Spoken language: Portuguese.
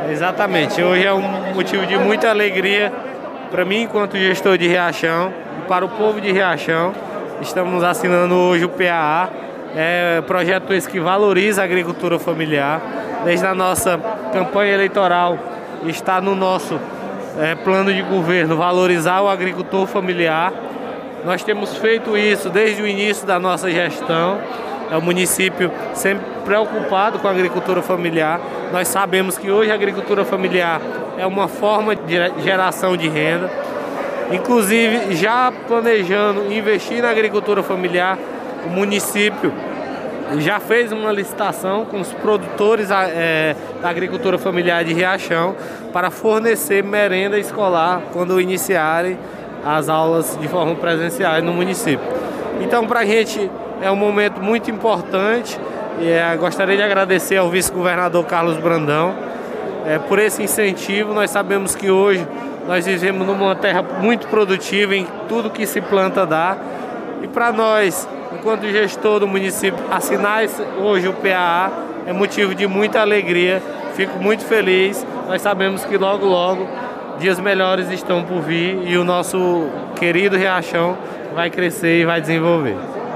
Exatamente, hoje é um motivo de muita alegria para mim enquanto gestor de Riachão e para o povo de Riachão. Estamos assinando hoje o PAA, projeto esse que valoriza a agricultura familiar. Desde a nossa campanha eleitoral está no nosso plano de governo valorizar o agricultor familiar. Nós temos feito isso desde o início da nossa gestão. É o município sempre preocupado com a agricultura familiar. Nós sabemos que hoje a agricultura familiar é uma forma de geração de renda. Inclusive, já planejando investir na agricultura familiar, o município já fez uma licitação com os produtores da agricultura familiar de Riachão para fornecer merenda escolar quando iniciarem as aulas de forma presencial no município. Então, para a gente é um momento muito importante e gostaria de agradecer ao vice-governador Carlos Brandão por esse incentivo. Nós sabemos que hoje nós vivemos numa terra muito produtiva, em tudo que se planta dá. E para nós, enquanto gestor do município, assinar hoje o PAA é motivo de muita alegria. Fico muito feliz. Nós sabemos que logo, logo, dias melhores estão por vir e o nosso querido Riachão vai crescer e vai desenvolver.